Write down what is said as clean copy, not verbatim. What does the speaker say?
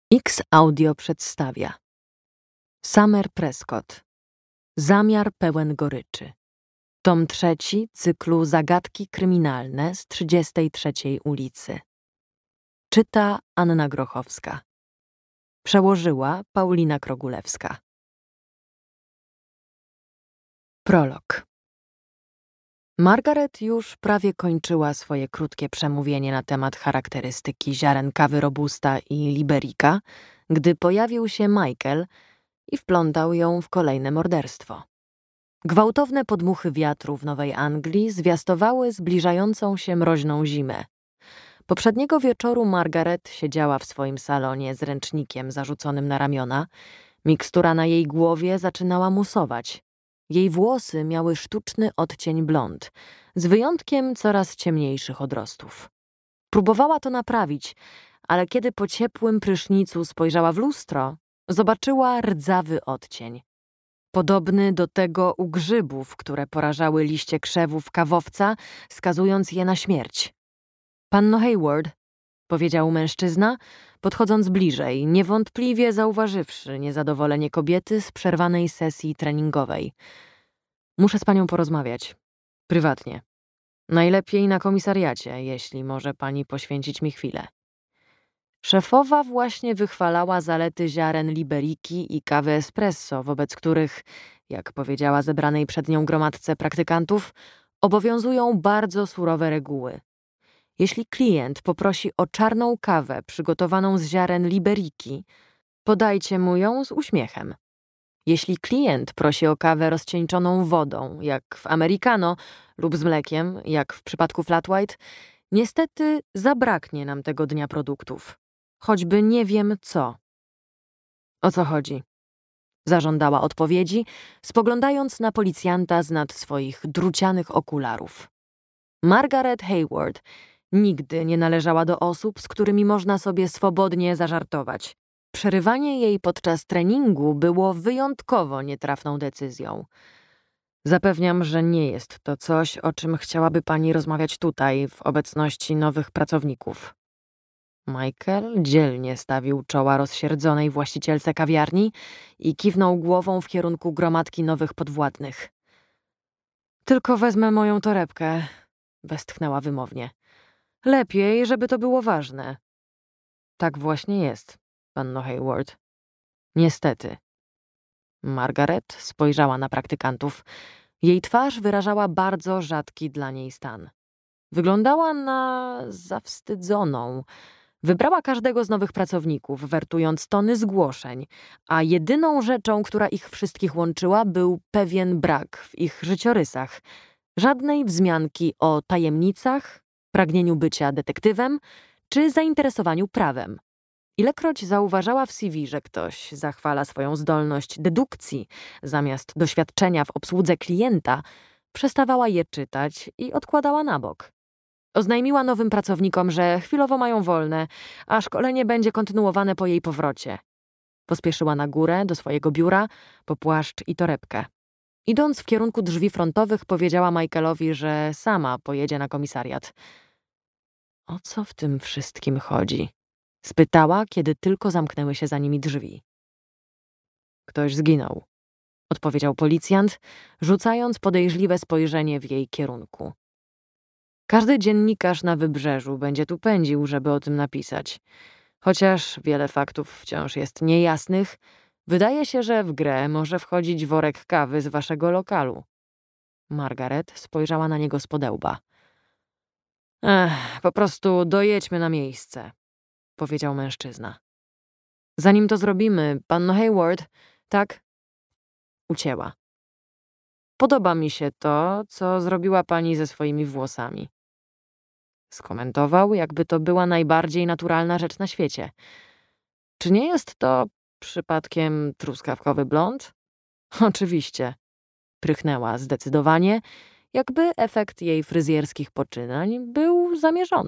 X Audio przedstawia Summer Prescott. Zamiar pełen goryczy. Tom 3 cyklu Zagadki kryminalne z 33 ulicy. Czyta Anna Grochowska. Przełożyła Paulina Krogulewska. Prolog. Margaret już prawie kończyła swoje krótkie przemówienie na temat charakterystyki ziaren kawy robusta i liberika, gdy pojawił się Michael i wplątał ją w kolejne morderstwo. Gwałtowne podmuchy wiatru w Nowej Anglii zwiastowały zbliżającą się mroźną zimę. Poprzedniego wieczoru Margaret siedziała w swoim salonie z ręcznikiem zarzuconym na ramiona. Mikstura na jej głowie zaczynała musować. Jej włosy miały sztuczny odcień blond, z wyjątkiem coraz ciemniejszych odrostów. Próbowała to naprawić, ale kiedy po ciepłym prysznicu spojrzała w lustro, zobaczyła rdzawy odcień. Podobny do tego u grzybów, które porażały liście krzewów kawowca, skazując je na śmierć. Panno Hayward, powiedział mężczyzna, podchodząc bliżej, niewątpliwie zauważywszy niezadowolenie kobiety z przerwanej sesji treningowej. Muszę z panią porozmawiać. Prywatnie. Najlepiej na komisariacie, jeśli może pani poświęcić mi chwilę. Szefowa właśnie wychwalała zalety ziaren liberiki i kawy espresso, wobec których, jak powiedziała zebranej przed nią gromadce praktykantów, obowiązują bardzo surowe reguły. Jeśli klient poprosi o czarną kawę przygotowaną z ziaren liberiki, podajcie mu ją z uśmiechem. Jeśli klient prosi o kawę rozcieńczoną wodą, jak w americano, lub z mlekiem, jak w przypadku flat white, niestety zabraknie nam tego dnia produktów. Choćby nie wiem co. O co chodzi? Zażądała odpowiedzi, spoglądając na policjanta z nad swoich drucianych okularów. Margaret Hayward nigdy nie należała do osób, z którymi można sobie swobodnie zażartować. Przerywanie jej podczas treningu było wyjątkowo nietrafną decyzją. Zapewniam, że nie jest to coś, o czym chciałaby pani rozmawiać tutaj, w obecności nowych pracowników. Michael dzielnie stawił czoła rozsierdzonej właścicielce kawiarni i kiwnął głową w kierunku gromadki nowych podwładnych. Tylko wezmę moją torebkę, westchnęła wymownie. Lepiej, żeby to było ważne. Tak właśnie jest, panno Hayward. Niestety. Margaret spojrzała na praktykantów. Jej twarz wyrażała bardzo rzadki dla niej stan. Wyglądała na zawstydzoną. Wybrała każdego z nowych pracowników, wertując tony zgłoszeń, a jedyną rzeczą, która ich wszystkich łączyła, był pewien brak w ich życiorysach. Żadnej wzmianki o tajemnicach, pragnieniu bycia detektywem czy zainteresowaniu prawem. Ilekroć zauważała w CV, że ktoś zachwala swoją zdolność dedukcji zamiast doświadczenia w obsłudze klienta, przestawała je czytać i odkładała na bok. Oznajmiła nowym pracownikom, że chwilowo mają wolne, a szkolenie będzie kontynuowane po jej powrocie. Pospieszyła na górę do swojego biura po płaszcz i torebkę. Idąc w kierunku drzwi frontowych, powiedziała Michaelowi, że sama pojedzie na komisariat. O co w tym wszystkim chodzi? Spytała, kiedy tylko zamknęły się za nimi drzwi. Ktoś zginął, odpowiedział policjant, rzucając podejrzliwe spojrzenie w jej kierunku. Każdy dziennikarz na wybrzeżu będzie tu pędził, żeby o tym napisać. Chociaż wiele faktów wciąż jest niejasnych, wydaje się, że w grę może wchodzić worek kawy z waszego lokalu. Margaret spojrzała na niego z podełba. Po prostu dojedźmy na miejsce, powiedział mężczyzna. Zanim to zrobimy, panno Hayward, tak? Ucięła. Podoba mi się to, co zrobiła pani ze swoimi włosami. Skomentował, jakby to była najbardziej naturalna rzecz na świecie. Czy nie jest to przypadkiem truskawkowy blond? Oczywiście. Prychnęła zdecydowanie, jakby efekt jej fryzjerskich poczynań był zamierzony.